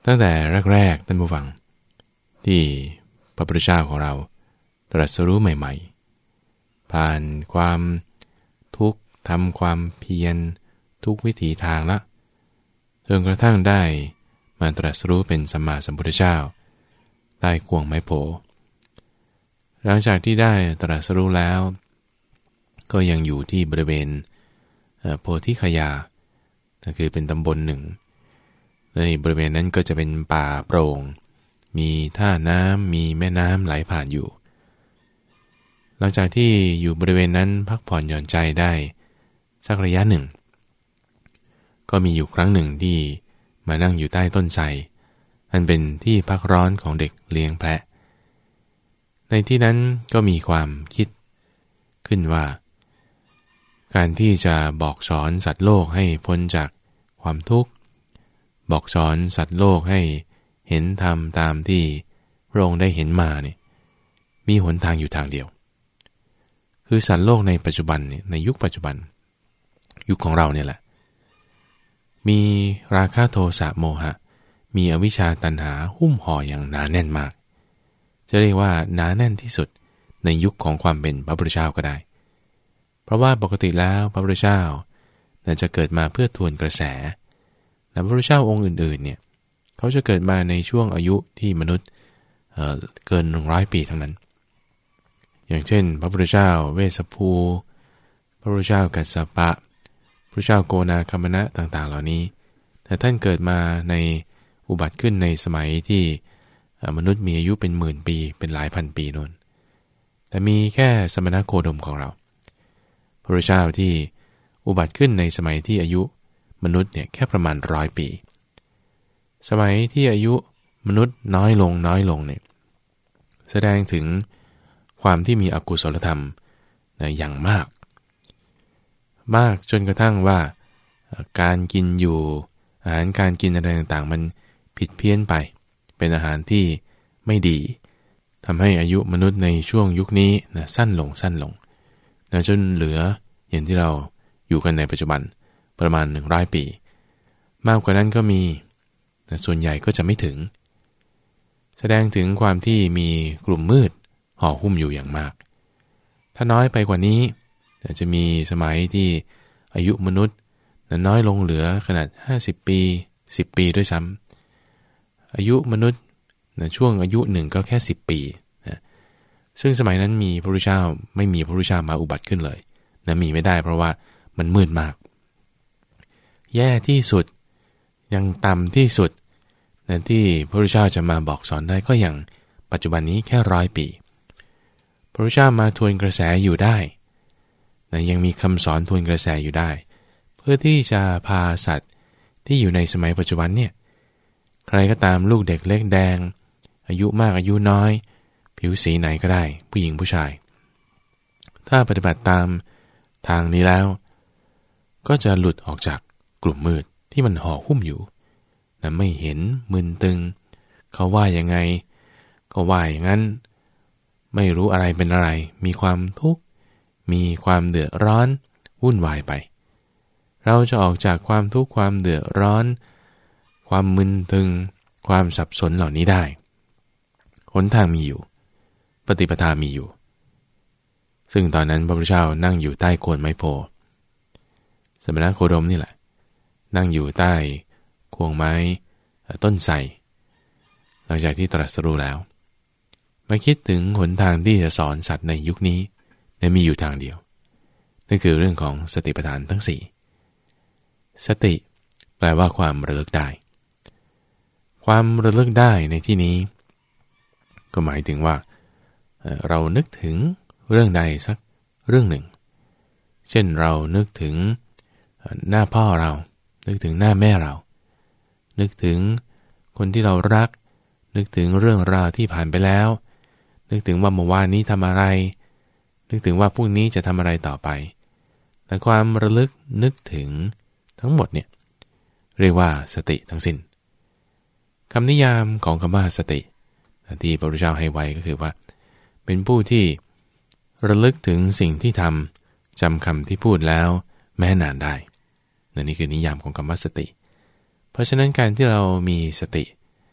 ตั้งแต่แรกๆท่านผู้ฟังที่พระพุทธเจ้าของเราตรัสรู้ใหม่ๆผ่านความทุกข์ทำความเพียรทุกวิถีทางละจนกระทั่งได้มาตรัสรู้เป็นสัมมาสัมพุทธเจ้าใต้ควงไม้โพหลังจากที่ได้ตรัสรู้แล้วก็ยังอยู่ที่บริเวณโพธิคยานั่นคือเป็นตำบลหนึ่งในบริเวณนั้นก็จะเป็นป่าโปร่งมีท่าน้ำมีแม่น้ำไหลผ่านอยู่หลังจากที่อยู่บริเวณนั้นพักผ่อนหย่อนใจได้สักระยะหนึ่งก็มีอยู่ครั้งหนึ่งที่มานั่งอยู่ใต้ต้นไทรอันเป็นที่พักร้อนของเด็กเลี้ยงแพะในที่นั้นก็มีความคิดขึ้นว่าการที่จะบอกสอนสัตว์โลกให้พ้นจากความทุกข์บอกสอนสัตว์โลกให้เห็นธรรมตามที่พระองค์ได้เห็นมาเนี่ยมีหนทางอยู่ทางเดียวคือสัตว์โลกในปัจจุบันเนี่ยในยุคปัจจุบันยุคของเราเนี่ยแหละมีราคะโทสะโมหะมีอวิชชาตัณหาหุ้มห่ออย่างหนาแน่นมากจะเรียกว่าหนาแน่นที่สุดในยุคของความเป็นพระพุทธเจ้าก็ได้เพราะว่าปกติแล้วพระพุทธเจ้าจะเกิดมาเพื่อทวนกระแสแต่พระพุทธเจ้าองค์อื่นๆเนี่ยเขาจะเกิดมาในช่วงอายุที่มนุษย์เกิน100 ปีทั้งนั้นอย่างเช่นพระพุทธเจ้าเวสสภูพระพุทธเจ้ากัสสปะพระเจ้าโกนาคัมมนะต่างๆเหล่านี้แต่ท่านเกิดมาในอุบัติขึ้นในสมัยที่มนุษย์มีอายุเป็นหมื่นปีเป็นหลายพันปีโน่นแต่มีแค่สมณโคดมของเราพระพุทธเจ้าที่อุบัติขึ้นในสมัยที่อายุมนุษย์เนี่ยแค่ประมาณ100 ปีสมัยที่อายุมนุษย์น้อยลงเนี่ยแสดงถึงความที่มีอกุศลธรรมอย่างมากจนกระทั่งว่าการกินอยู่อาหารการกินอะไรต่างๆมันผิดเพี้ยนไปเป็นอาหารที่ไม่ดีทำให้อายุมนุษย์ในช่วงยุคนี้สั้นลงจนเหลืออย่างที่เราอยู่กันในปัจจุบันประมาณ100 ปีมากกว่านั้นก็มีแต่ส่วนใหญ่ก็จะไม่ถึงแสดงถึงความที่มีกลุ่มมืดห่อหุ้มอยู่อย่างมากถ้าน้อยไปกว่านี้จะมีสมัยที่อายุมนุษย์น้อยลงเหลือขนาด50 ปี10 ปีด้วยซ้ำอายุมนุษย์ช่วงอายุหนึ่งก็แค่10 ปีซึ่งสมัยนั้นมีพระพุทธเจ้าไม่มีพระพุทธเจ้ามาอุบัติขึ้นเลยมีไม่ได้เพราะว่ามันมืดมากแย่ที่สุดยังต่ำที่สุดที่พระพุทธเจ้าจะมาบอกสอนได้ก็อย่างปัจจุบันนี้แค่100 ปีพระพุทธเจ้ามาทวนกระแสอยู่ได้ยังมีคำสอนทวนกระแสอยู่ได้เพื่อที่จะพาสัตว์ที่อยู่ในสมัยปัจจุบันเนี่ยใครก็ตามลูกเด็กเล็กแดงอายุมากอายุน้อยผิวสีไหนก็ได้ผู้หญิงผู้ชายถ้าปฏิบัติตามทางนี้แล้วก็จะหลุดออกจากกลุ่มมืดที่มันห่อหุ้มอยู่ไม่เห็นมึนตึงเขาว่ายังไงก็ว่าอย่างนั้นไม่รู้อะไรเป็นอะไรมีความทุกข์มีความเดือดร้อนวุ่นวายไปเราจะออกจากความทุกข์ความเดือดร้อนความมึนตึงความสับสนเหล่านี้ได้หนทางมีอยู่ปฏิปทามีอยู่ซึ่งตอนนั้นพระพุทธเจ้านั่งอยู่ใต้โคนไม้โพสมณโคดมนี่แหละนั่งอยู่ใต้ควงไม้ต้นไทรหลังจากที่ตรัสรู้แล้วมาคิดถึงหนทางที่จะสอนสัตว์ในยุคนี้มีอยู่ทางเดียวนั่นคือเรื่องของสติปัฏฐานทั้ง4สติแปลว่าความระลึกได้ความระลึกได้ในที่นี้ก็หมายถึงว่าเรานึกถึงเรื่องใดสักเรื่องหนึ่งเช่นเรานึกถึงหน้าพ่อเรานึกถึงหน้าแม่เรานึกถึงคนที่เรารักนึกถึงเรื่องราวที่ผ่านไปแล้วนึกถึงว่าเมื่อวานนี้ทำอะไรนึกถึงว่าพรุ่งนี้จะทำอะไรต่อไปแต่ความระลึกนึกถึงทั้งหมดเนี่ยเรียกว่าสติทั้งสิ้นคำนิยามของคำว่าสติที่พระพุทธเจ้าให้ไว้ก็คือว่าเป็นผู้ที่ระลึกถึงสิ่งที่ทำจำคำที่พูดแล้วแม้นานได้นี่คือนิยามของคำว่าสติเพราะฉะนั้นการที่เรามีสติ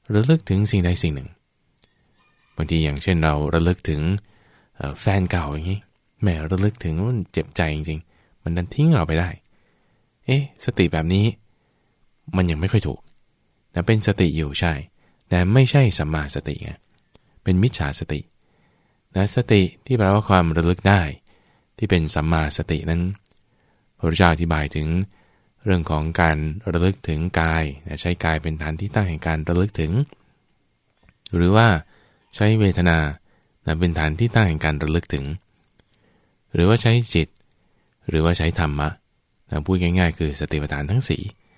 ระลึกถึงสิ่งใดสิ่งหนึ่งบางทีอย่างเช่นเราระลึกถึงแฟนเก่าอย่างนี้แม่ระลึกถึงมันเจ็บใจจริงๆมันดันทิ้งเราไปได้สติแบบนี้มันยังไม่ค่อยถูกแต่เป็นสติอยู่ใช่แต่ไม่ใช่สัมมาสติไงเป็นมิจฉาสตินะสติที่แปลว่าความระลึกได้ที่เป็นสัมมาสตินั้นพระพุทธเจ้าอธิบายถึงเรื่องของการระลึกถึงกายใช้กายเป็นฐานที่ตั้งแห่งการระลึกถึงหรือว่าใช้เวทนาเป็นฐานที่ตั้งแห่งการระลึกถึงหรือว่าใช้จิตหรือว่าใช้ธรรมะพูดง่ายๆคือสติปัฏฐานทั้ง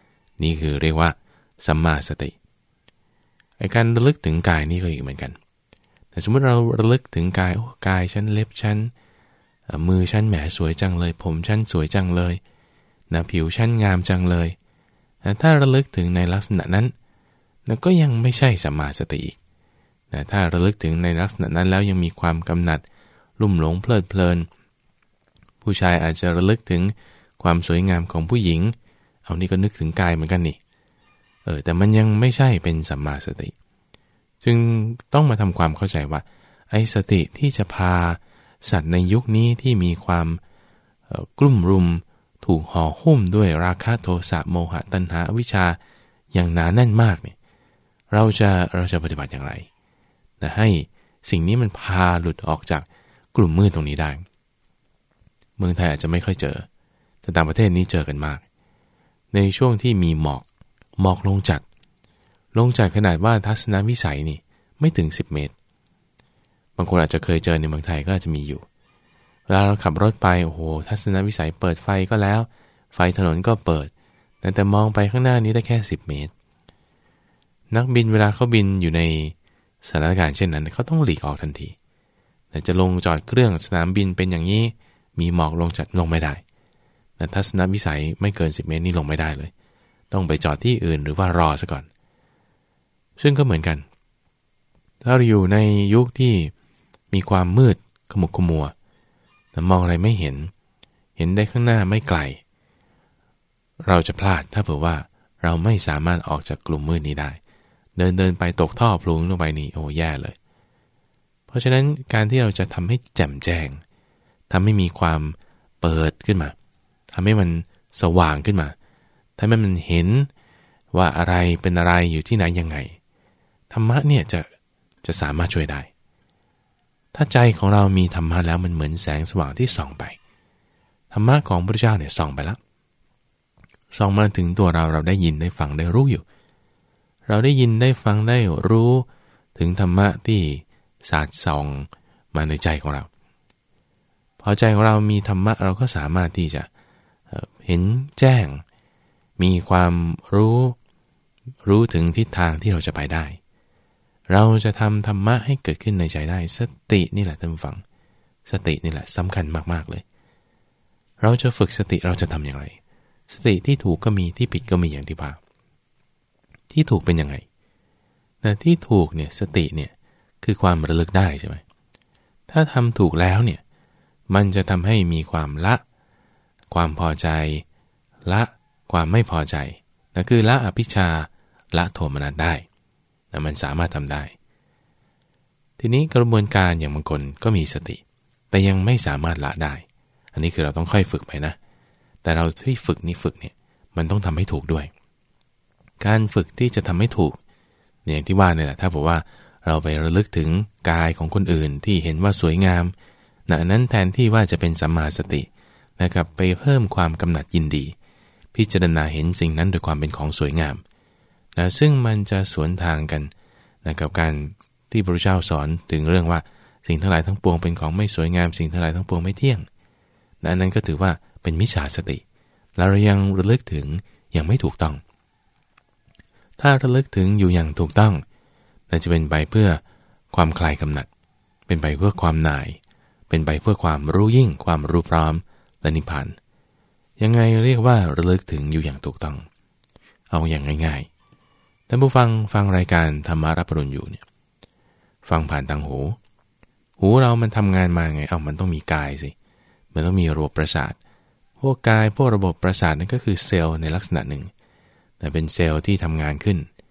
4นี่คือเรียกว่าสัมมาสติการระลึกถึงกายนี่ก็อีกเหมือนกันแต่สมมติเราระลึกถึงกายกายฉันเล็บฉันมือฉันแหมสวยจังเลยผมฉันสวยจังเลยผิวฉันงามจังเลยถ้าระลึกถึงในลักษณะนั้นก็ยังไม่ใช่สัมมาสติอีกถ้าระลึกถึงในลักษณะนั้นแล้วยังมีความกำหนัดลุ่มหลงเพลิดเพลินผู้ชายอาจจะระลึกถึงความสวยงามของผู้หญิงเอานี่ก็นึกถึงกายเหมือนกันนี่แต่มันยังไม่ใช่เป็นสัมมาสติจึงต้องมาทำความเข้าใจว่าไอ้สติที่จะพาสัตว์ในยุคนี้ที่มีความกลุ่มรุมถูกห่อหุ้มด้วยราคะโทสะโมหะตัณหาอวิชชาอย่างหนาแน่นมากเนี่ยเราจะปฏิบัติอย่างไรแต่ให้สิ่งนี้มันพาหลุดออกจากกลุ่มมืดตรงนี้ได้เมืองไทยอาจจะไม่ค่อยเจอแต่ต่างประเทศนี้เจอกันมากในช่วงที่มีหมอกลงจัดขนาดว่าทัศนวิสัยนี่ไม่ถึง10 เมตรบางคนอาจจะเคยเจอในเมืองไทยก็อาจจะมีอยู่เวลาเราขับรถไปโอ้โหทัศนวิสัยเปิดไฟก็แล้วไฟถนนก็เปิดแต่มองไปข้างหน้านี้ได้แค่10 เมตรนักบินเวลาเขาบินอยู่ในสถานการณ์เช่นนั้นเขาต้องหลีกออกทันทีแต่จะลงจอดเครื่องสนามบินเป็นอย่างนี้มีหมอกลงจัดลงไม่ได้แต่ทัศนวิสัยไม่เกิน10 เมตรนี่ลงไม่ได้เลยต้องไปจอดที่อื่นหรือว่ารอซะก่อนซึ่งก็เหมือนกันถ้าเราอยู่ในยุคที่มีความมืดขมุกขมัวแต่มองอะไรไม่เห็นได้ข้างหน้าไม่ไกลเราจะพลาดถ้าเผื่อว่าเราไม่สามารถออกจากกลุ่มมืดนี้ได้เดินไปตกท่อพลุงลงไปนี่โอ้แย่เลยเพราะฉะนั้นการที่เราจะทำให้แจ่มแจ้งทำให้มีความเปิดขึ้นมาทำให้มันสว่างขึ้นมาทำให้มันเห็นว่าอะไรเป็นอะไรอยู่ที่ไหนยังไงธรรมะเนี่ยจะสามารถช่วยได้ถ้าใจของเรามีธรรมะแล้วมันเหมือนแสงสว่างที่ส่องไปธรรมะของพระพุทธเจ้าเนี่ยส่องไปแล้วส่องมาถึงตัวเราได้ยินได้ฟังได้รู้อยู่เราได้ยินได้ฟังได้รู้ถึงธรรมะที่สาดส่องมาในใจของเราพอใจของเรามีธรรมะเราก็สามารถที่จะเห็นแจ้งมีความรู้ถึงทิศทางที่เราจะไปได้เราจะทำธรรมะให้เกิดขึ้นในใจได้สตินี่แหละท่านผู้ฟังสตินี่แหละสำคัญมากๆเลยเราจะฝึกสติเราจะทำอย่างไรสติที่ถูกก็มีที่ผิดก็มีอย่างที่ว่าที่ถูกเป็นยังไงแต่ที่ถูกเนี่ยสติเนี่ยคือความระลึกได้ใช่ไหมถ้าทำถูกแล้วเนี่ยมันจะทำให้มีความละความพอใจละความไม่พอใจนั่นคือละอภิชาละโทมนัสได้แต่มันสามารถทำได้ทีนี้กระบวนการอย่างบางคนก็มีสติแต่ยังไม่สามารถละได้อันนี้คือเราต้องค่อยฝึกไปนะแต่เราที่ฝึกเนี่ยมันต้องทำให้ถูกด้วยการฝึกที่จะทำให้ถูกอย่างที่ว่าเนี่ยแหละถ้าบอกว่าเราไประลึกถึงกายของคนอื่นที่เห็นว่าสวยงามนั้นแทนที่ว่าจะเป็นสัมมาสตินะครับไปเพิ่มความกำหนัดยินดีพิจารณาเห็นสิ่งนั้นโดยความเป็นของสวยงามนะซึ่งมันจะสวนทางกันนะกับการที่พระพุทธเจ้าสอนถึงเรื่องว่าสิ่งทั้งหลายทั้งปวงเป็นของไม่สวยงามสิ่งทั้งหลายทั้งปวงไม่เที่ยงนั้นก็ถือว่าเป็นมิจฉาสติแล้วเรายังระลึกถึงอย่างไม่ถูกต้องถ้าระลึกถึงอยู่อย่างถูกต้องนั่นจะเป็นไปเพื่อความคลายกำหนัดเป็นไปเพื่อความหน่ายเป็นไปเพื่อความรู้ยิ่งความรู้พร้อมและนิพพานยังไงเรียกว่าระลึกถึงอยู่อย่างถูกต้องเอาอย่างง่ายๆท่านผู้ฟังรายการธรรมารับอรุณอยู่เนี่ยฟังผ่านทางหูเรามันทำงานมาไงมันต้องมีกายสิมันต้องมีระบบประสาทพวกกายพวกระบบประสาทนั่นก็คือเซลล์ในลักษณะหนึ่งแต่เป็นเซลล์ที่ทำงานขึ้น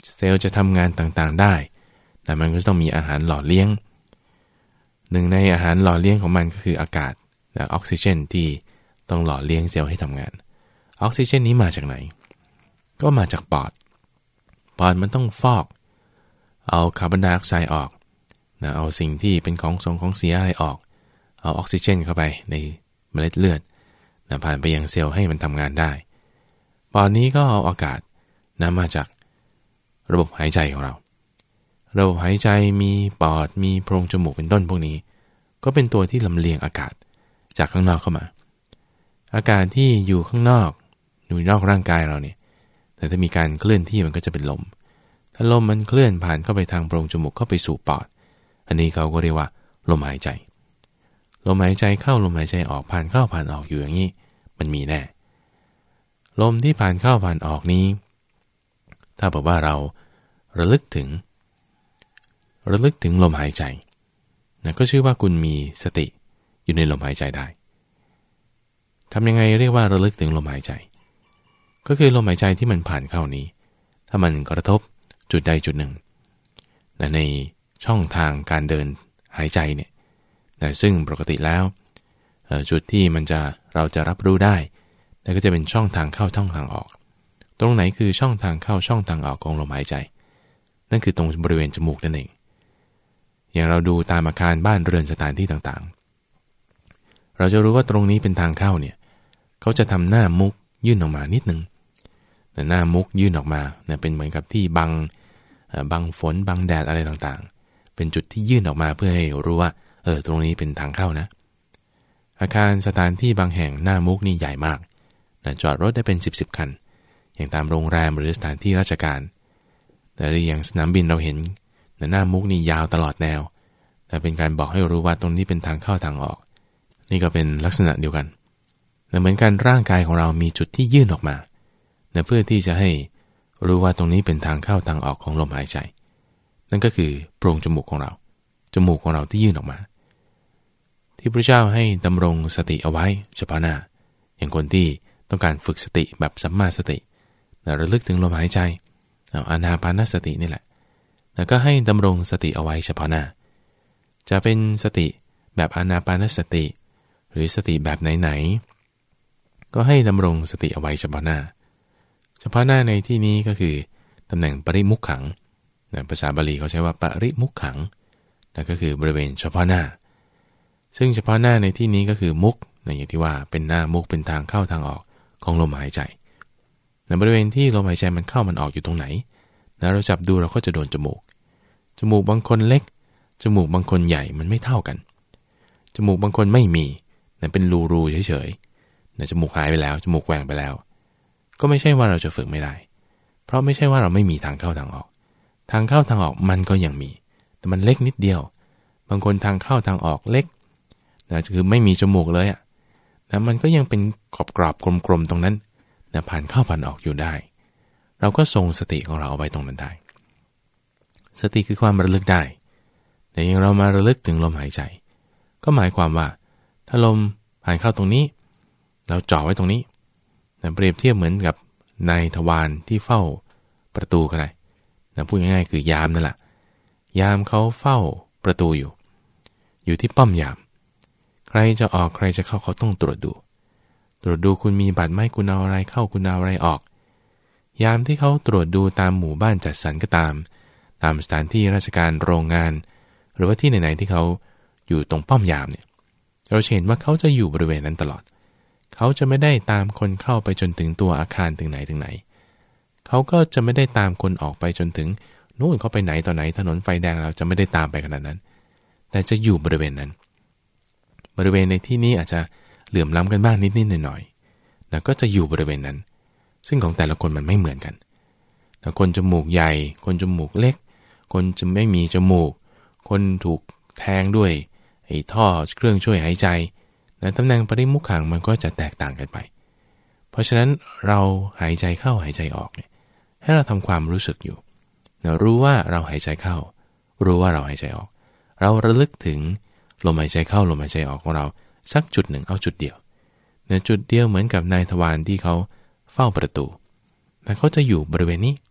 เซลล์จะทำงานต่างๆได้แต่มันก็ต้องมีอาหารหล่อเลี้ยงหนึ่งในอาหารหล่อเลี้ยงของมันก็คืออากาศออกซิเจนที่ต้องหล่อเลี้ยงเซลล์ให้ทำงานออกซิเจนนี้มาจากไหนก็มาจากปอดมันต้องฟอกเอาคาร์บอนไดออกไซด์ออกนะเอาสิ่งที่เป็นของเสียอะไรออกเอาออกซิเจนเข้าไปในเมล็ดเลือดนะผ่านไปยังเซลล์ให้มันทำงานได้ปอดนี้ก็เอาอากาศนะมาจากระบบหายใจของเราระบบหายใจมีปอดมีโพรงจมูกเป็นต้นพวกนี้ก็เป็นตัวที่ลำเลียงอากาศจากข้างนอกเข้ามาอากาศที่อยู่ข้างนอกอยู่นอกร่างกายเราเนี่ยแต่ถ้ามีการเคลื่อนที่มันก็จะเป็นลมถ้าลมมันเคลื่อนผ่านเข้าไปทางโพรงจมูกเข้าไปสู่ปอดอันนี้เขาก็เรียกว่าลมหายใจลมหายใจเข้าลมหายใจออกผ่านเข้าผ่านออกอยู่อย่างนี้มันมีแน่ลมที่ผ่านเข้าผ่านออกนี้ถ้าบอกว่าเราระลึกถึงลมหายใจนะก็ชื่อว่าคุณมีสติอยู่ในลมหายใจได้ทำยังไงเรียกว่าระลึกถึงลมหายใจก็คือลมหายใจที่มันผ่านเข้านี้ถ้ามันกระทบจุดใดจุดหนึ่งในช่องทางการเดินหายใจเนี่ยซึ่งปกติแล้วจุดที่เราจะรับรู้ได้นั่นก็จะเป็นช่องทางเข้าช่องทางออกตรงไหนคือช่องทางเข้าช่องทางออกของลมหายใจนั่นคือตรงบริเวณจมูกนั่นเองอย่างเราดูตามอาคารบ้านเรือนสถานที่ต่างๆเราจะรู้ว่าตรงนี้เป็นทางเข้าเนี่ยเขาจะทำหน้ามุกยื่นออกมานิดนึงแต่หน้ามุกยื่นออกมาเป็นเหมือนกับที่บังฝนบังแดดอะไรต่างๆเป็นจุดที่ยื่นออกมาเพื่อให้รู้ว่าตรงนี้เป็นทางเข้านะอาคารสถานที่บางแห่งหน้ามุกนี่ใหญ่มากจอดรถได้เป็น10คันอย่างตามโรงแรมหรือสถานที่ราชการแต่อย่างสนามบินเราเห็นหน้ามุกนี่ยาวตลอดแนวแต่เป็นการบอกให้รู้ว่าตรงนี้เป็นทางเข้าทางออกนี่ก็เป็นลักษณะเดียวกันเหมือนกันร่างกายของเรามีจุดที่ยื่นออกมาเพื่อที่จะให้รู้ว่าตรงนี้เป็นทางเข้าทางออกของลมหายใจนั่นก็คือโพรงจมูกของเราที่ยื่นออกมาที่พระเจ้าให้ดำรงสติเอาไว้เฉพาะหน้าอย่างคนที่ต้องการฝึกสติแบบสัมมาสติระลึกถึงลมหายใจอานาปานสตินี่แหละแล้วก็ให้ดำรงสติเอาไว้เฉพาะหน้าจะเป็นสติแบบอานาปานสติหรือสติแบบไหนๆก็ให้ดำรงสติเอาไว้เฉพาะหน้าในที่นี้ก็คือตำแหน่งปริมุขขังภาษาบาลีเขาใช้ว่าปริมุขขังนั่นก็คือบริเวณเฉพาะหน้าซึ่งเฉพาะหน้าในที่นี้ก็คือมุขอย่างที่ว่าเป็นหน้ามุขเป็นทางเข้าทางออกของลมหายใจในบริเวณที่ลมหายใจมันเข้ามันออกอยู่ตรงไหนเราจับดูเราก็จะโดนจมูกบางคนเล็กจมูกบางคนใหญ่มันไม่เท่ากันจมูกบางคนไม่มีเป็นรูเฉยๆจมูกหายไปแล้วจมูกแหว่งไปแล้วก็ไม่ใช่ว่าเราจะฝึกไม่ได้เพราะไม่ใช่ว่าเราไม่มีทางเข้าทางออกทางเข้าทางออกมันก็ยังมีแต่มันเล็กนิดเดียวบางคนทางเข้าทางออกเล็กคือไม่มีจมูกเลยมันก็ยังเป็นกรอบๆกลมๆตรงนั้นผ่านเข้าผ่านออกอยู่ได้เราก็ทรงสติของเราเอาไว้ตรงนั้นได้สติคือความระลึกได้แต่ยังเรามาระลึกถึงลมหายใจก็หมายความว่าถ้าลมผ่านเข้าตรงนี้เราจ่อไว้ตรงนี้เปรียบเทียบเหมือนกับนายทวารที่เฝ้าประตูก็ได้พูดง่ายๆคือยามนั่นแหละยามเขาเฝ้าประตูอยู่ที่ป้อมยามใครจะออกใครจะเข้าเขาต้องตรวจดูคุณมีบัตรไหมคุณเอาอะไรเข้าคุณเอาอะไรออกยามที่เขาตรวจดูตามหมู่บ้านจัดสรรก็ตามสถานที่ราชการโรงงานหรือว่าที่ไหนๆที่เขาอยู่ตรงป้อมยามเนี่ยเราเห็นว่าเขาจะอยู่บริเวณนั้นตลอดเขาจะไม่ได้ตามคนเข้าไปจนถึงตัวอาคารถึงไหนเขาก็จะไม่ได้ตามคนออกไปจนถึงนู่นเขาไปไหนต่อไหนถนนไฟแดงเราจะไม่ได้ตามไปขนาดนั้นแต่จะอยู่บริเวณนั้นบริเวณในที่นี้อาจจะเหลื่อมล้ำกันบ้างนิดๆหน่อยๆแล้วก็จะอยู่บริเวณนั้นซึ่งของแต่ละคนมันไม่เหมือนกันแต่คนจมูกใหญ่คนจมูกเล็กคนจะไม่มีจมูกคนถูกแทงด้วยไอ้ท่อเครื่องช่วยหายใจตำแหน่งปริมุขขังมันก็จะแตกต่างกันไปเพราะฉะนั้นเราหายใจเข้าหายใจออกเนี่ยให้เราทำความรู้สึกอยู่รู้ว่าเราหายใจเข้ารู้ว่าเราหายใจออกเราระลึกถึงลมหายใจเข้าลมหายใจออกของเราสักจุดหนึ่งเอาจุดเดียวจุดเดียวเหมือนกับนายทวารที่เขาเฝ้าประตูแต่เขาจะอยู่บริเวณนี้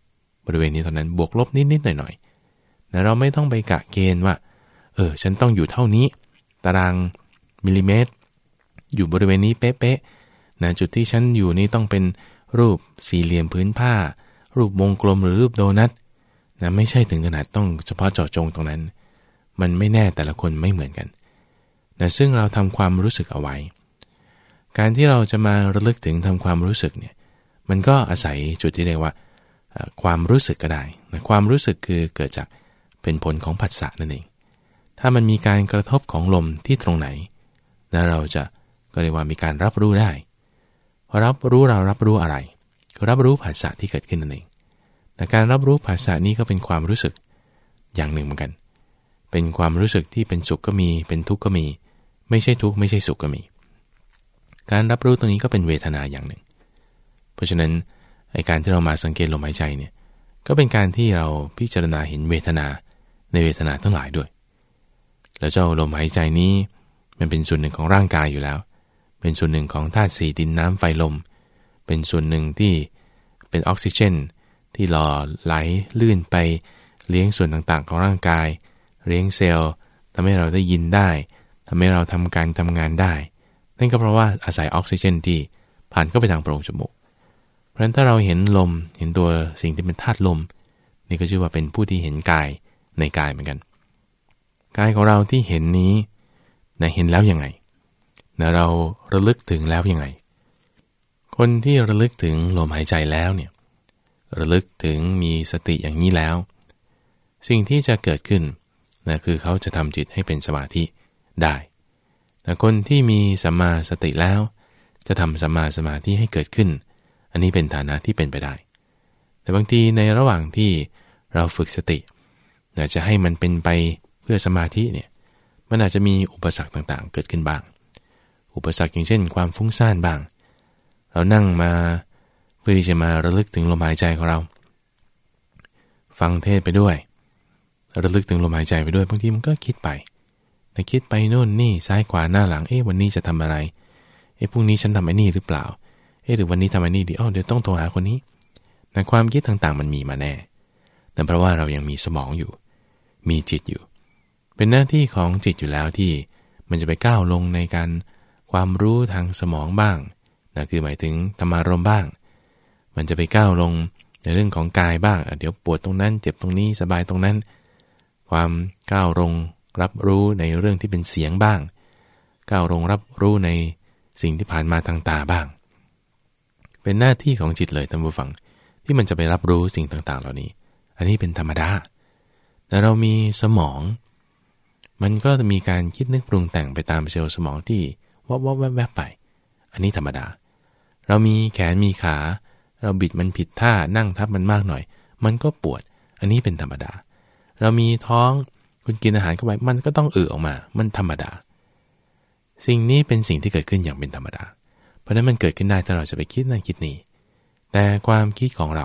บริเวณนี้เท่านั้นบวกลบนิดๆหน่อยๆนะเราไม่ต้องไปกะเกณฑ์ว่าฉันต้องอยู่เท่านี้ตารางมิลลิเมตรอยู่บริเวณนี้เป๊ะๆนะจุดที่ฉันอยู่นี่ต้องเป็นรูปสี่เหลี่ยมพื้นผ้ารูปวงกลมหรือรูปโดนัทนะไม่ใช่ถึงขนาดต้องเฉพาะเจาะจงตรงนั้นมันไม่แน่แต่ละคนไม่เหมือนกันนะซึ่งเราทำความรู้สึกเอาไว้การที่เราจะมาระลึกถึงทำความรู้สึกเนี่ยมันก็อาศัยจุดที่เรียกว่าความรู้สึกก็ได้นะความรู้สึกคือเกิดจากเป็นผลของผัสสะนั่นเองถ้ามันมีการกระทบของลมที่ตรงไหนนะเราจะก็เรียกว่ามีการรับรู้ได้พอรับรู้เรารับรู้อะไรก็รับรู้ผัสสะที่เกิดขึ้นนั่นเองแต่การรับรู้ผัสสะนี้ก็เป็นความรู้สึกอย่างหนึ่งเหมือนกันเป็นความรู้สึกที่เป็นสุขก็มีเป็นทุกข์ก็มีไม่ใช่ทุกข์ไม่ใช่สุขก็มีการรับรู้ตรงนี้ก็เป็นเวทนาอย่างหนึ่งเพราะฉะนั้นไอ้การที่เรามาสังเกตลมหายใจเนี่ยก็เป็นการที่เราพิจารณาเห็นเวทนาในเวทนาทั้งหลายด้วยแล้วเจ้าลมหายใจนี้มันเป็นส่วนหนึ่งของร่างกายอยู่แล้วเป็นส่วนหนึ่งของธาตุสี่ดินน้ำไฟลมเป็นส่วนหนึ่งที่เป็นออกซิเจนที่หล่อไหลลื่นไปเลี้ยงส่วนต่างๆของร่างกายเลี้ยงเซลล์ทำให้เราได้ยินได้ทำให้เราทำการทำงานได้นั่นก็เพราะว่าอาศัยออกซิเจนที่ผ่านเข้าไปทางโพรงจมูกเพราะฉะนั้นถ้าเราเห็นลมเห็นตัวสิ่งที่เป็นธาตุลมนี่ก็ชื่อว่าเป็นผู้ที่เห็นกายในกายเหมือนกันกายของเราที่เห็นนี้นะเห็นแล้วยังไงนะเราระลึกถึงแล้วยังไงคนที่ระลึกถึงลมหายใจแล้วเนี่ยระลึกถึงมีสติอย่างนี้แล้วสิ่งที่จะเกิดขึ้นนะคือเขาจะทำจิตให้เป็นสมาธิได้แต่คนที่มีสัมมาสติแล้วจะทำสัมมาสมาธิให้เกิดขึ้นอันนี้เป็นฐานะที่เป็นไปได้แต่บางทีในระหว่างที่เราฝึกสติจะให้มันเป็นไปเพื่อสมาธิเนี่ยมันอาจจะมีอุปสรรคต่างๆเกิดขึ้นบ้างอุปสรรคอย่างเช่นความฟุ้งซ่านบ้างเรานั่งมาเพื่อที่จะมาระลึกถึงลมหายใจของเราฟังเทศไปด้วยระลึกถึงลมหายใจไปด้วยบางทีมันก็คิดไปแต่คิดไปโน่นนี่ซ้ายขวาหน้าหลังวันนี้จะทำอะไรพรุ่งนี้ฉันทำไอ้นี่หรือเปล่าหรือวันนี้ทำไอ้นี่ดีเดี๋ยวต้องโทรหาคนนี้แต่ความคิดต่างๆมันมีมาแน่แต่เพราะว่าเรายังมีสมองอยู่มีจิตอยู่เป็นหน้าที่ของจิตอยู่แล้วที่มันจะไปก้าวลงในการความรู้ทางสมองบ้างนะคือหมายถึงธรรมารมณ์บ้างมันจะไปก้าวลงในเรื่องของกายบ้างเดี๋ยวปวดตรงนั้นเจ็บตรงนี้สบายตรงนั้นความก้าวลงรับรู้ในเรื่องที่เป็นเสียงบ้างก้าวลงรับรู้ในสิ่งที่ผ่านมาทางตาบ้างเป็นหน้าที่ของจิตเลยท่านผู้ฟังที่มันจะไปรับรู้สิ่งต่างๆเหล่านี้อันนี้เป็นธรรมดาแต่เรามีสมองมันก็จะมีการคิดนึกปรุงแต่งไปตามเซลล์สมองที่แวบไปอันนี้ธรรมดาเรามีแขนมีขาเราบิดมันผิดท่านั่งทับมันมากหน่อยมันก็ปวดอันนี้เป็นธรรมดาเรามีท้องคุณกินอาหารเข้าไปมันก็ต้องออกมามันธรรมดาสิ่งนี้เป็นสิ่งที่เกิดขึ้นอย่างเป็นธรรมดาเพราะนั้นมันเกิดขึ้นได้ถ้าเราจะไปคิดนั่นคิดนี่แต่ความคิดของเรา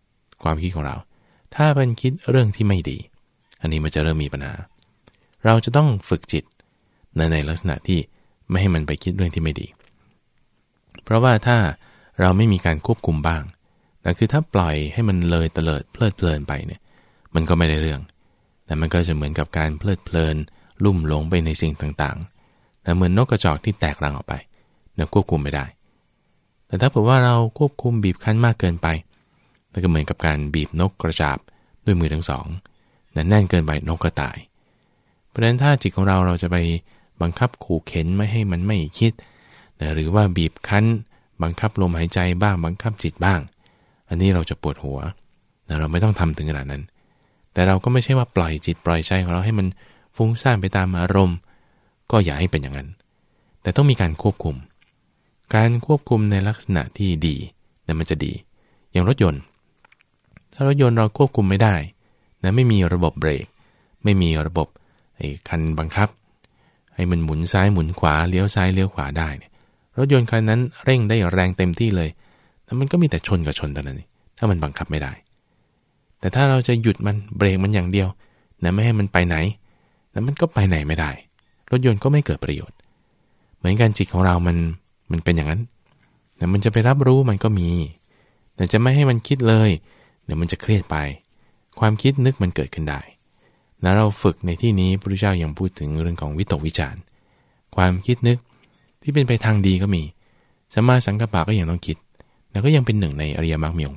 ถ้าเป็นคิดเรื่องที่ไม่ดีอันนี้มันจะเริ่มมีปัญหาเราจะต้องฝึกจิตในลักษณะที่ไม่ให้มันไปคิดเรื่องที่ไม่ดีเพราะว่าถ้าเราไม่มีการควบคุมบ้างแต่คือถ้าปล่อยให้มันเลยเตลิดเพลิดเพลินไปเนี่ยมันก็ไม่ได้เรื่องแต่มันก็จะเหมือนกับการเพลิดเพลินลุ่มหลงไปในสิ่งต่างๆแต่เหมือนนกกระจอกที่แตกรังออกไปเราควบคุมไม่ได้แต่ถ้าเผื่อว่าเราควบคุมบีบคั้นมากเกินไปมันก็เหมือนกับการบีบนกกระจาบด้วยมือทั้งสองแน่นเกินไปนกก็ตายเพราะฉะนั้นถ้าจิตของเราจะไปบังคับขู่เข็นไม่ให้มันไม่คิดหรือว่าบีบคั้นบังคับลมหายใจบ้างบังคับจิตบ้างอันนี้เราจะปวดหัวเราไม่ต้องทำถึงขนาดนั้นแต่เราก็ไม่ใช่ว่าปล่อยจิตปล่อยใจของเราให้มันฟุ้งซ่านไปตามอารมณ์ก็อย่าให้เป็นอย่างนั้นแต่ต้องมีการควบคุมในลักษณะที่ดีนั่นมันจะดีอย่างรถยนต์ถ้ารถยนต์เราควบคุมไม่ได้ไม่มีระบบเบรกไม่มีระบบคันบังคับให้มันหมุนซ้ายหมุนขวาเลี้ยวซ้ายเลี้ยวขวาได้เนี่ยรถยนต์คันนั้นเร่งได้แรงเต็มที่เลยแต่มันก็มีแต่ชนกับชนเท่านั้นถ้ามันบังคับไม่ได้แต่ถ้าเราจะหยุดมันเบรกมันอย่างเดียวไม่ให้มันไปไหนแล้วมันก็ไปไหนไม่ได้รถยนต์ก็ไม่เกิดประโยชน์เหมือนกันจิตของเรามันเป็นอย่างนั้นแต่มันจะไปรับรู้มันก็มีแต่จะไม่ให้มันคิดเลยเดี๋ยวมันจะเครียดไปความคิดนึกมันเกิดขึ้นได้นะเราฝึกในที่นี้พระพุทธเจ้ายังพูดถึงเรื่องของวิตกวิจารณ์ความคิดนึกที่เป็นไปทางดีก็มีสัมมาสังกัปปะก็ยังต้องคิดแล้วก็ยังเป็นหนึ่งในอริยมรรคมีองค์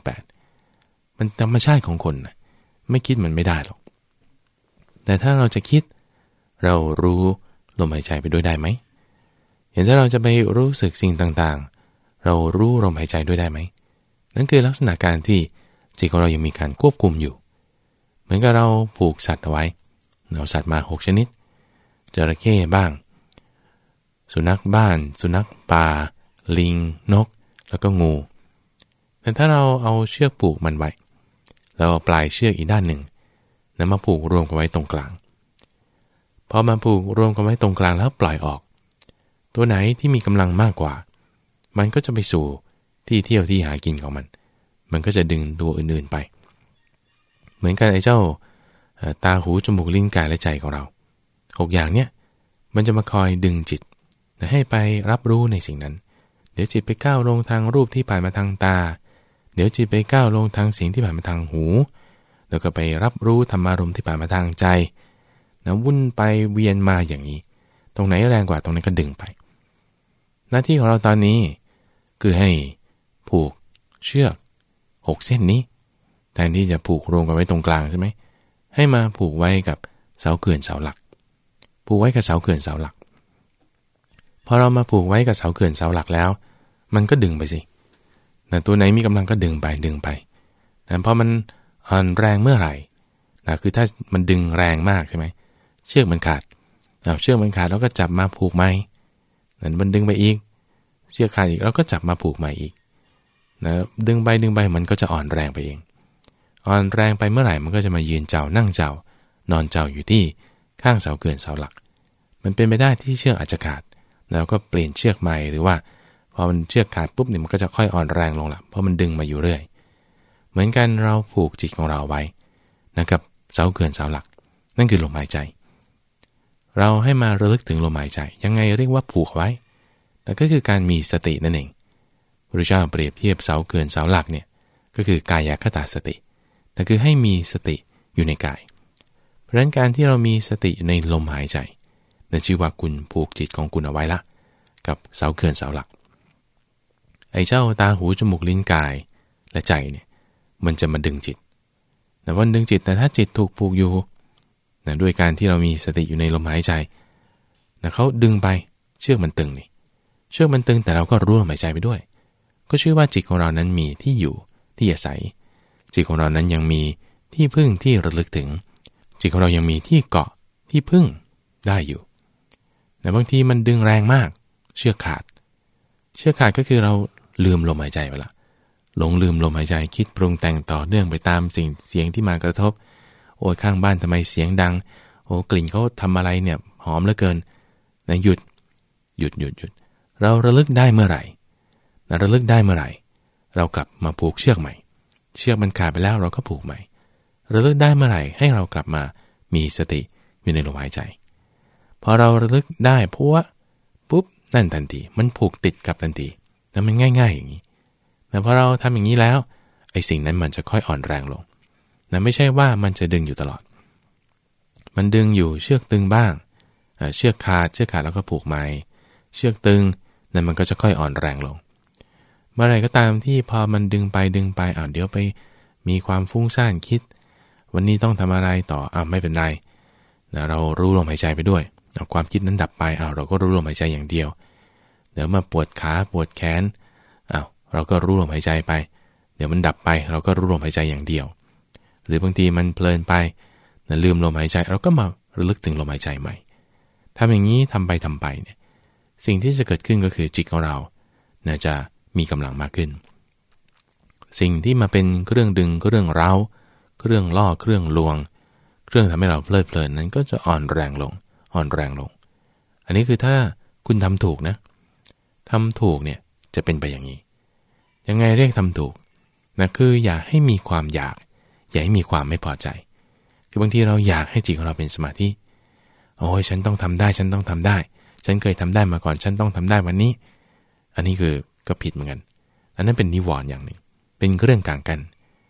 8มันธรรมชาติของคนนะไม่คิดมันไม่ได้หรอกแต่ถ้าเราจะคิดเรารู้ลมหายใจไปด้วยได้ไหมเห็นถ้าเราจะไปรู้สึกสิ่งต่างๆเรารู้ลมหายใจด้วยได้ไหมนั่นคือลักษณะการที่จิตของเรายังมีการควบคุมอยู่เหมือนกับเราผูกสัตว์เอาไว้เอาสัตว์มา6ชนิดจระเข้บ้างสุนัขบ้านสุนัขป่าลิงนกแล้วก็งูแต่ถ้าเราเอาเชือกผูกมันไว้แล้วเอาปลายเชือกอีกด้านหนึ่งนำมาผูกรวมกันไว้ตรงกลางพอมาผูกรวมกันไว้ตรงกลางแล้วปล่อยออกตัวไหนที่มีกำลังมากกว่ามันก็จะไปสู่ที่เที่ยวที่หากินของมันก็จะดึงตัวอื่นๆไปเหมือนกันไอ้เจ้าตาหูจมูกลิ้นกายและใจของเรา6อย่างเนี้ยมันจะมาคอยดึงจิตให้ไปรับรู้ในสิ่งนั้นเดี๋ยวจิตไปก้าวลงทางรูปที่ผ่านมาทางตาเดี๋ยวจิตไปก้าวลงทางเสียงที่ผ่านมาทางหูแล้วก็ไปรับรู้ธรรมารมณ์ที่ผ่านมาทางใจนะวุ่นไปเวียนมาอย่างนี้ตรงไหนแรงกว่าตรงนั้นก็ดึงไปหน้าที่ของเราตอนนี้คือให้ผูกเชือก6เส้นนี้แทนที่จะผูกรวมกันไว้ตรงกลางใช่ไหมให้มาผูกไว้กับเสาเขื่อนเสาหลักผูกไว้กับเสาเขื่อนเสาหลักพอเรามาผูกไว้กับเสาเขื่อนเสาหลักแล้วมันก็ดึงไปสินะตัวไหนมีกำลังก็ดึงไปนะเพราะมันอ่อนแรงเมื่อไหร่นะคือถ้ามันดึงแรงมากใช่ไหมเชือกมันขาดเชือกมันขาดแล้วก็จับมาผูกใหม่นั่นมันดึงไปอีกเชือกขาดอีกเราก็จับมาผูกใหม่อีกนะดึงไปมันก็จะอ่อนแรงไปเองอ่อนแรงไปเมื่อไหร่มันก็จะมายืนเจ้านั่งเจ้านอนเจ้าอยู่ที่ข้างเสาเขื่อนเสาหลักมันเป็นไปได้ที่เชือกอาจจะขาดแล้วก็เปลี่ยนเชือกใหม่หรือว่าพอมันเชือกขาดปุ๊บเนี่ยมันก็จะค่อยอ่อนแรงลงละเพราะมันดึงมาอยู่เรื่อยเหมือนกันเราผูกจิตของเราไว้นะครับเสาเขื่อนเสาหลักนั่นคือลมหายใจเราให้มาระลึกถึงลมหายใจยังไงเรียกว่าผูกไว้แต่ก็คือการมีสตินั่นเองพระพุทธเจ้าเปรียบเทียบเสาเขื่อนเสาหลักเนี่ยก็คือกายคตาสติแต่คือให้มีสติอยู่ในกายเพราะฉะนั้นการที่เรามีสติในลมหายใจนั่นชื่อว่าคุณผูกจิตของคุณเอาไว้ละกับเสาเขื่อนเสาหลักไอ้เจ้าตาหูจมูกลิ้นกายและใจเนี่ยมันจะมาดึงจิตแต่ว่าดึงจิตแต่ถ้าจิตถูกผูกอยู่นะด้วยการที่เรามีสติอยู่ในลมหายใจนะเขาดึงไปเชือกมันตึงนี่เชือกมันตึงแต่เราก็รู้ลมหายใจไปด้วยก็ชื่อว่าจิตของเรานั้นมีที่อยู่ที่อาศัยจิตของเรานั้นยังมีที่พึ่งที่ระลึกถึงจิตของเรายังมีที่เกาะที่พึ่งได้อยู่แต่บางทีมันดึงแรงมากเชือกขาดก็คือเราลืมลมหายใจไปละหลงลืมลมหายใจคิดปรุงแต่งต่อเนื่องไปตามเสียงที่มากระทบโอ้ยข้างบ้านทำไมเสียงดังโอ้กลิ่นเขาทำอะไรเนี่ยหอมเหลือเกินนะหยุดเราระลึกได้เมื่อไหร่เรากลับมาผูกเชือกใหม่เชือกมันขาดไปแล้วเราก็ผูกใหม่ระลึกได้เมื่อไหร่ให้เรากลับมามีสติอยู่ในลมหายใจพอเราระลึกได้ปุ๊บนั่นทันทีมันผูกติดกับทันทีแล้วมันง่ายๆอย่างนี้แต่พอเราทำอย่างนี้แล้วไอ้สิ่งนั้นมันจะค่อยอ่อนแรงลงนะไม่ใช่ว่ามันจะดึงอยู่ตลอดมันดึงอยู่เชือกตึงบ้างเชือกขาดแล้วก็ผูกใหม่เชือกตึงนั่นมันก็จะค่อยอ่อนแรงลงเมื่อไรก็ตามที่พอมันดึงไปเดี๋ยวไปมีความฟุ้งซ่านคิดวันนี้ต้องทำอะไรต่อไม่เป็นไรนะเรารู้ลมหายใจไปด้วยความคิดนั้นดับไปเราก็รู้ลมหายใจอย่างเดียวเดี๋ยวมาปวดขาปวดแขนเราก็รู้ลมหายใจไปเดี๋ยวมันดับไปเราก็รู้ลมหายใจอย่างเดียวหรือบางทีมันเพลินไปนะลืมลมหายใจเราก็มาระลึกถึงลมหายใจใหม่ทำอย่างนี้ทำไปเนี่ยสิ่งที่จะเกิดขึ้นก็คือจิตของเรานะจะมีกำลังมากขึ้นสิ่งที่มาเป็นเครื่องดึงเครื่องเร้าเครื่องล่อเครื่องลวงเครื่องทำให้เราเพลิดเพลินนั้นก็จะอ่อนแรงลงอันนี้คือถ้าคุณทำถูกนะทำถูกเนี่ยจะเป็นไปอย่างนี้ยังไงเรียกทำถูกนะคืออย่าให้มีความอยากอย่าให้มีความไม่พอใจคือบางทีเราอยากให้จิตของเราเป็นสมาธิโอ้ยฉันต้องทำได้ฉันเคยทำได้มาก่อนฉันต้องทำได้วันนี้อันนี้คือก็ผิดเหมือนกันอันนั้นเป็นนิวรณ์อย่างหนึ่งเป็นเรื่องกลางกัน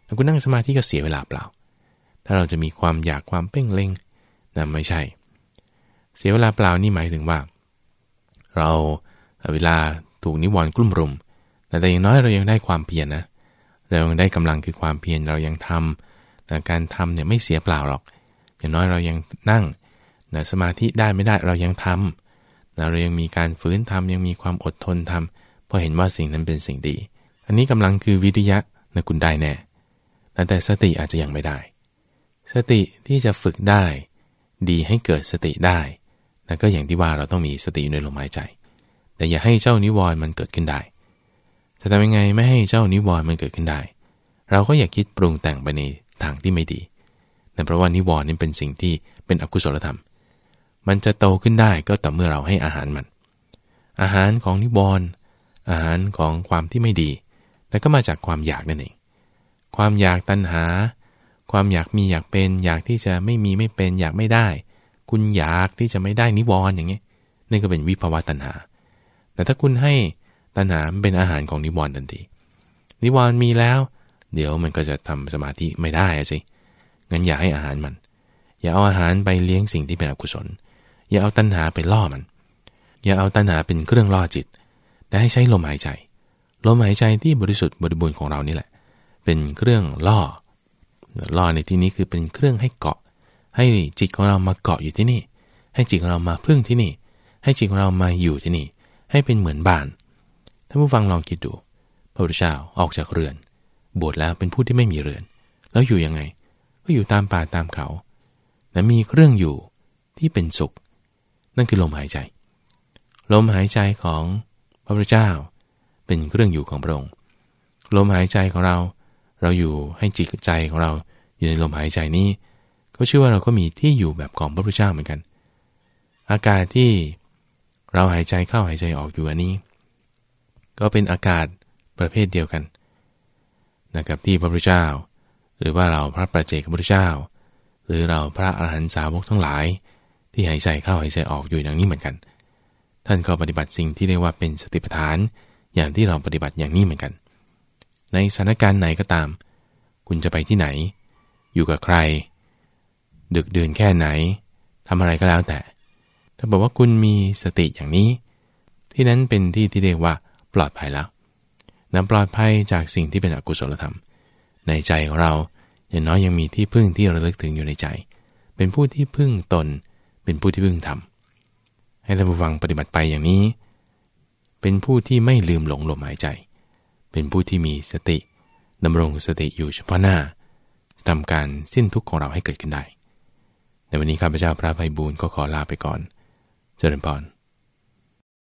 แล้วคุณนั่งสมาธิก็เสียเวลาเปล่าถ้าเราจะมีความอยากความเพ่งเล็งนะไม่ใช่เสียเวลาเปล่านี่หมายถึงว่าเราเวลาถูกนิวรณ์กลุ่มรุมแต่อย่างน้อยเรายังได้ความเพียรนะเรายังได้กำลังคือความเพียรเรายังทำแต่การทำเนี่ยไม่เสียเปล่าหรอกอย่างน้อยเรายังนั่งนะสมาธิได้ไม่ได้เรายังทำนะเรายังมีการฝืนทำยังมีความอดทนทำเพราะเห็นว่าสิ่งนั้นเป็นสิ่งดีอันนี้กำลังคือวิริยะนะคุณได้แน่แต่สติอาจจะยังไม่ได้สติที่จะฝึกได้ดีให้เกิดสติได้นะก็อย่างที่ว่าเราต้องมีสติในลมหายใจแต่อย่าให้เจ้านิวรณ์มันเกิดขึ้นได้จะทำยังไงไม่ให้เจ้านิวรณ์มันเกิดขึ้นได้เราก็อย่าคิดปรุงแต่งไปในทางที่ไม่ดีแต่เพราะว่านิวรณ์นี่เป็นสิ่งที่เป็นอกุศลธรรมมันจะโตขึ้นได้ก็ต่อเมื่อเราให้อาหารมันอาหารของนิวรณ์อาหารของความที่ไม่ดีแต่ก็มาจากความอยากนั่นเองความอยากตัณหาความอยากมีอยากเป็นอยากที่จะไม่มีไม่เป็นอยากไม่ได้คุณอยากที่จะไม่ได้นิวรณ์อย่างนี้นี่ก็เป็นวิภวตัณหาแต่ถ้าคุณให้ตัณหาเป็นอาหารของนิวรณ์ทันทีนิวรณ์มีแล้วเดี๋ยวมันก็จะทำสมาธิไม่ได้สิงั้นอย่าให้อาหารมันอย่าเอาอาหารไปเลี้ยงสิ่งที่เป็นอกุศลอย่าเอาตัณหาไปล่อมันอย่าเอาตัณหาเป็นเครื่องล่อจิตแต่ให้ใช้ลมหายใจลมหายใจที่บริสุทธิ์บริบูรณ์ของเรานี่แหละเป็นเครื่องล่อในที่นี้คือเป็นเครื่องให้เกาะให้จิตของเรามาเกาะอยู่ที่นี่ให้จิตของเรามาพึ่งที่นี่ให้จิตของเรามาอยู่ที่นี่ให้เป็นเหมือนบ้านท่านผู้ฟังลองคิดดูพระพุทธเจ้าออกจากเรือนบวชแล้วเป็นผู้ที่ไม่มีเรือนแล้วอยู่ยังไงก็อยู่ตามป่าตามเขาและมีเครื่องอยู่ที่เป็นสุขนั่นคือลมหายใจลมหายใจของพระพุทธเจ้าเป็นเครื่องอยู่ของพระองค์ลมหายใจของเราอยู่ให้จิตใจของเราอยู่ในลมหายใจนี้ก็ชื่อว่าเราก็มีที่อยู่แบบของพระพุทธเจ้าเหมือนกันอากาศที่เราหายใจเข้าหายใจออกอยู่อันนี้ก็เป็นอากาศประเภทเดียวกันนะครับที่พระพุทธเจ้าหรือว่าเราพระปัจเจกพุทธเจ้าหรือเราพระอรหันตสาวกทั้งหลายที่หายใจเข้าหายใจออกอยู่อย่างนี้เหมือนกันท่านก็ปฏิบัติสิ่งที่เรียกว่าเป็นสติปัฏฐานอย่างที่เราปฏิบัติอย่างนี้เหมือนกันในสถานการณ์ไหนก็ตามคุณจะไปที่ไหนอยู่กับใครดึกดื่นแค่ไหนทำอะไรก็แล้วแต่ถ้าบอกว่าคุณมีสติอย่างนี้ที่นั้นเป็นที่ที่เรียกว่าปลอดภัยแล้วนำปลอดภัยจากสิ่งที่เป็นอกุศลธรรมในใจของเราอย่างน้อยยังมีที่พึ่งที่ระลึกถึงอยู่ในใจเป็นผู้ที่พึ่งตนเป็นผู้ที่พึ่งธรรมให้ท่านผู้ฟังปฏิบัติไปอย่างนี้เป็นผู้ที่ไม่ลืมหลงลมหายใจเป็นผู้ที่มีสติดำรงสติอยู่เฉพาะหน้าทำการสิ้นทุกข์ของเราให้เกิดขึ้นได้ในวันนี้ข้าพเจ้าพระไพบูลย์ก็ขอลาไปก่อนเจริญพร